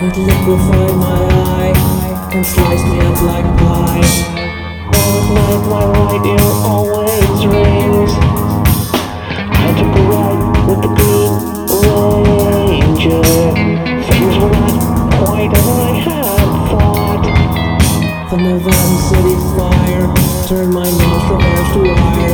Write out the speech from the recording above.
It liquefied my eye and sliced me up like pie. All at night my right ear always rings. I took a ride with the Green Ranger. Things were not quite as I had thought. The Nevada City fire turned my nostril hairs to wire.